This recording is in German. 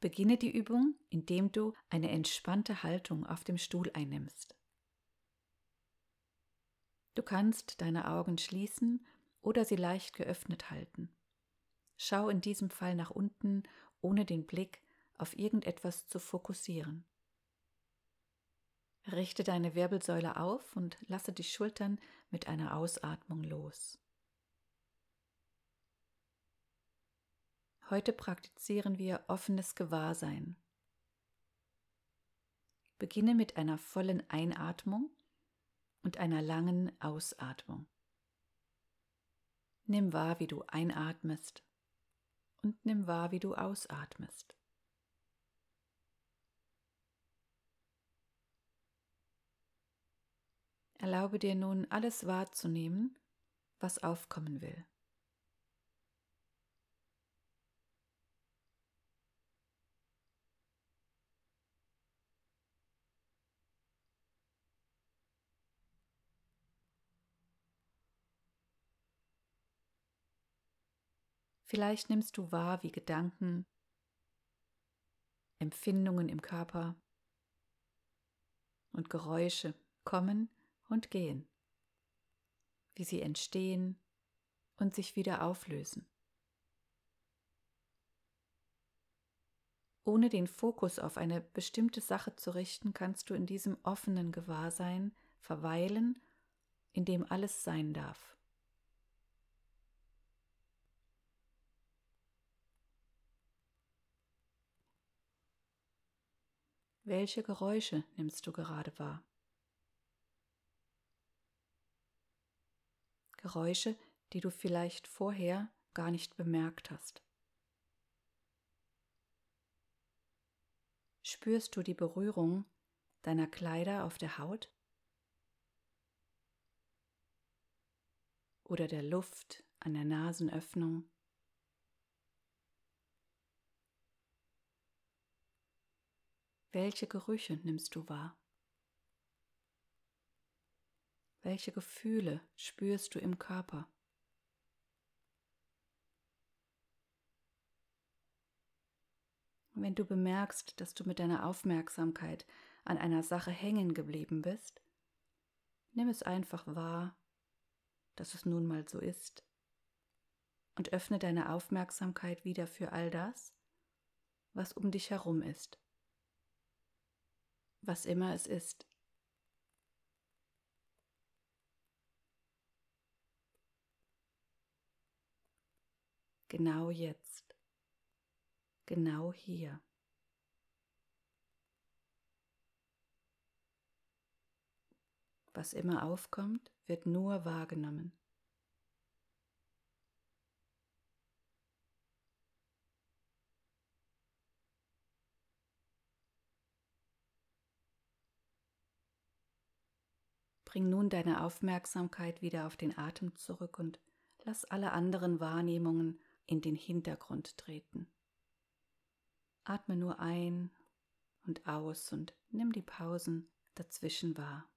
Beginne die Übung, indem du eine entspannte Haltung auf dem Stuhl einnimmst. Du kannst deine Augen schließen oder sie leicht geöffnet halten. Schau in diesem Fall nach unten, ohne den Blick auf irgendetwas zu fokussieren. Richte deine Wirbelsäule auf und lasse die Schultern mit einer Ausatmung los. Heute praktizieren wir offenes Gewahrsein. Beginne mit einer vollen Einatmung und einer langen Ausatmung. Nimm wahr, wie du einatmest und nimm wahr, wie du ausatmest. Erlaube dir nun, alles wahrzunehmen, was aufkommen will. Vielleicht nimmst du wahr, wie Gedanken, Empfindungen im Körper und Geräusche kommen und gehen, wie sie entstehen und sich wieder auflösen. Ohne den Fokus auf eine bestimmte Sache zu richten, kannst du in diesem offenen Gewahrsein verweilen, in dem alles sein darf. Welche Geräusche nimmst du gerade wahr? Geräusche, die du vielleicht vorher gar nicht bemerkt hast. Spürst du die Berührung deiner Kleider auf der Haut? Oder der Luft an der Nasenöffnung? Welche Gerüche nimmst du wahr? Welche Gefühle spürst du im Körper? Wenn du bemerkst, dass du mit deiner Aufmerksamkeit an einer Sache hängen geblieben bist, nimm es einfach wahr, dass es nun mal so ist, und öffne deine Aufmerksamkeit wieder für all das, was um dich herum ist. Was immer es ist. Genau jetzt. Genau hier. Was immer aufkommt, wird nur wahrgenommen. Bring nun deine Aufmerksamkeit wieder auf den Atem zurück und lass alle anderen Wahrnehmungen in den Hintergrund treten. Atme nur ein und aus und nimm die Pausen dazwischen wahr.